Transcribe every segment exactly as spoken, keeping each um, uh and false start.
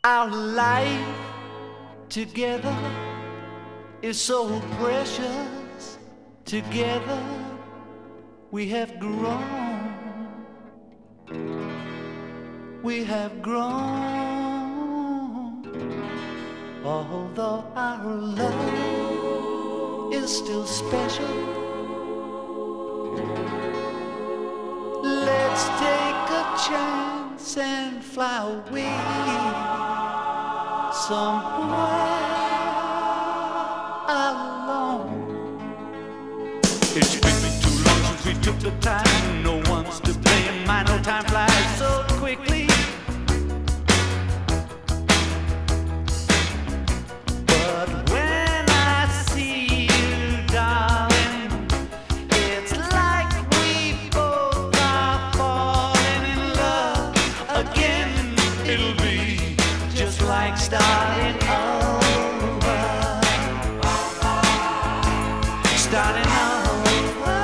Our life together is so precious. Together we have grown. We have grown. Although our love is still special, let's take a chance and fly away somewhere alone. It's been too long since we took the time. No one's to blame. I know time flies so quickly. But when I see you, darling, it's like we both are falling in love again. It'll be just like starting over. Starting over.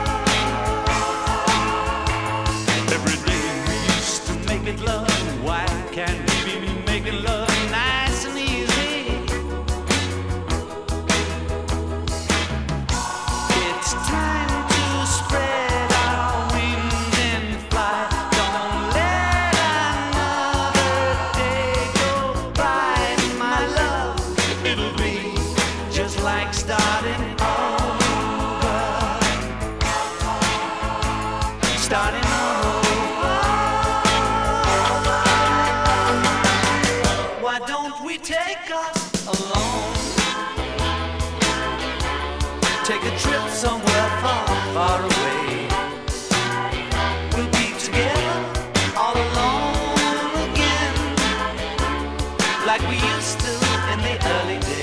Every day we used to make it love. Why can't we be making love nice and easy? It's time to spread our wings and fly. Don't let another day go by, my love. It'll be just like starting over. Starting over. Why don't we take us alone? Take a trip somewhere far, far away. We'll be together all alone again, like we used to in the early days.